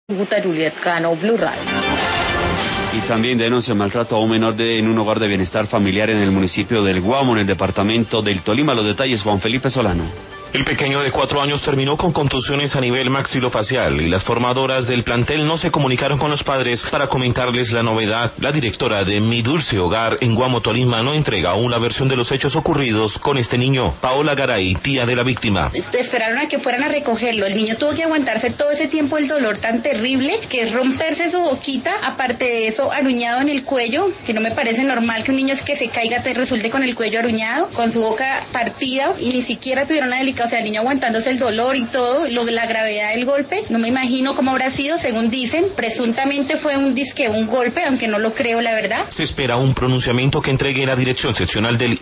Juliet Cano, Blue Radio. Y también denuncia maltrato a un menor en un hogar de bienestar familiar en el municipio del Guamo, en el departamento del Tolima. Los detalles, Juan Felipe Solano. El pequeño de 4 años terminó con contusiones a nivel maxilofacial y las formadoras del plantel no se comunicaron con los padres para comentarles la novedad. La directora de Mi Dulce Hogar en Guamo, Tolima, no entrega aún la versión de los hechos ocurridos con este niño. Paola Garay, tía de la víctima. Esperaron a que fueran a recogerlo. El niño tuvo que aguantarse todo ese tiempo el dolor tan terrible que es romperse su boquita, aparte de eso aruñado en el cuello, que no me parece normal que un niño que se caiga te resulte con el cuello aruñado, con su boca partida y ni siquiera tuvieron la delicadeza. O sea, el niño aguantándose el dolor y todo, la gravedad del golpe, no me imagino cómo habrá sido, según dicen, presuntamente fue un golpe, aunque no lo creo, la verdad. Se espera un pronunciamiento que entregue la Dirección Seccional del